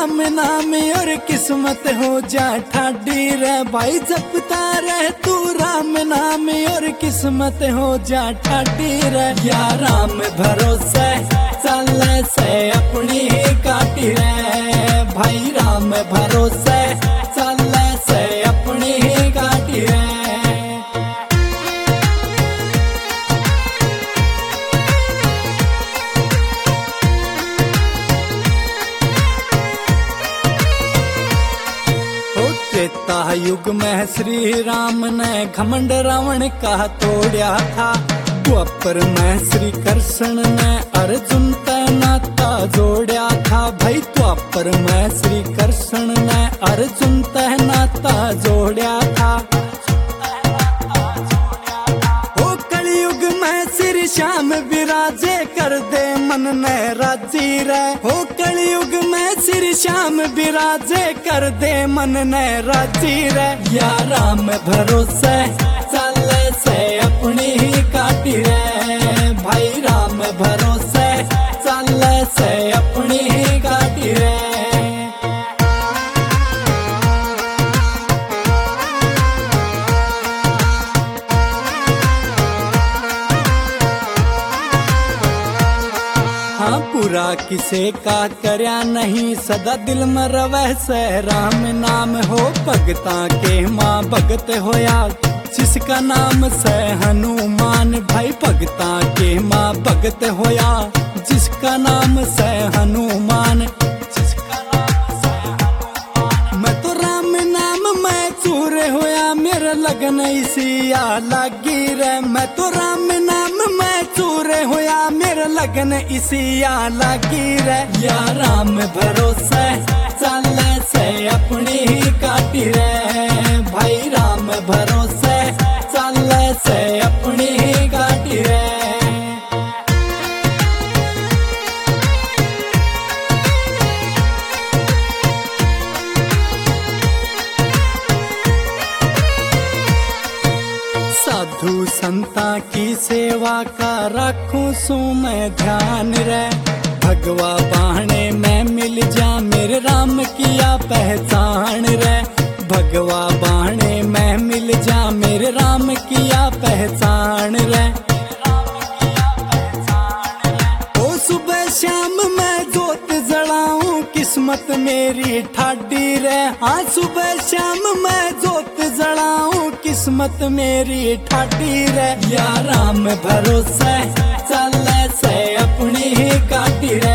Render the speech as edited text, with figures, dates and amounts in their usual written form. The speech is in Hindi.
राम नाम और किस्मत हो जा ठाडी रे भाई जपता रहे तू राम नाम और किस्मत हो जा ठाडी रे या राम भरोसे चल से अपनी ही काटी रे भाई राम भरोसे चल से अपनी ही काटी रे। त्रेता युग में श्री राम ने घमंड रावण का तोड़ा था। द्वापर में श्री कृष्ण ने अर्जुन का नाता जोड़ा था भाई। द्वापर में श्री कृष्ण ने अर्जुन का नाता जोड़ा था। ओ कलयुग में श्री श्याम विराजे कर दे मन ने राजी रे। हो कलयुग में श्री श्याम विराजे कर दे मन ने राजी रे या राम भरोसे चल से अपनी ही काटी रे भाई राम भरोसे चल से अपनी ही काटी रे। हाँ पूरा किसे का करया नहीं सदा दिल में रवै से राम नाम हो। भगता के माँ भगत होया जिसका नाम से हनुमान भाई। भगता के माँ भगत होया जिसका नाम से हनुमान। मैं तो राम नाम में चूर होया मेरा लगन इसिया लागी रे। मैं तो राम नाम में चूर होया मेरा लगन इसिया लागी रे या राम भरोसे चल से अपनी ही काटी रे भाई राम भरोसे चल से अपनी ही काटी रे। साधु संता की सेवा का रखूं सू मैं ध्यान रे। भगवा बाहने में मिल जा मेरे राम किया पहचान रे। भगवा बाहने में मिल जा मेरे राम किया पहचान रे। ओ सुबह शाम मैं जोत जलाऊं किस्मत मेरी ठाडी रे। हाँ सुबह शाम मैं जोत जलाऊं किस्मत मेरी ठाडी रे या राम भरोसे चल से अपनी ही काटी रे